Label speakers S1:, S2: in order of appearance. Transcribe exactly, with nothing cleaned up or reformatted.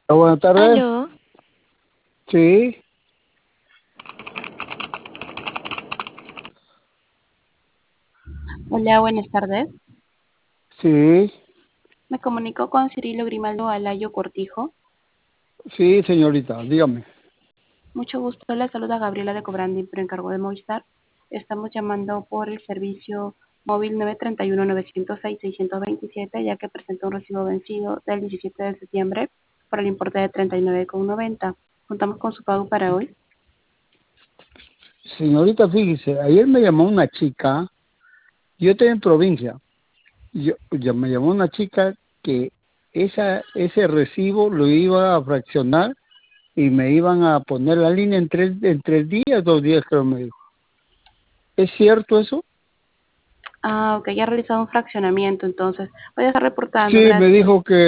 S1: Buenas tardes.
S2: Aló,
S1: Sí,
S3: Hola, buenas tardes.
S1: sí,
S3: Me comunico con Cirilo Grimaldo Alayo Cortijo.
S1: sí, señorita, dígame.
S3: Mucho gusto, la saluda Gabriela de Cobrandi, por encargo de Movistar. Estamos llamando por el servicio móvil nueve tres uno, nueve cero seis, seis dos siete, ya que presentó un recibo vencido del diecisiete de septiembre por el importe de treinta y nueve con noventa. Contamos con su pago para hoy.
S1: Señorita, fíjese, ayer me llamó una chica, yo estoy en provincia, yo, ya me llamó una chica que esa ese recibo lo iba a fraccionar y me iban a poner la línea en tres, en tres días, dos días creo me dijo. ¿Es cierto eso?
S3: Ah, ok, ya ha realizado un fraccionamiento, entonces voy a estar reportando,
S1: Sí, me
S3: gracias.
S1: dijo que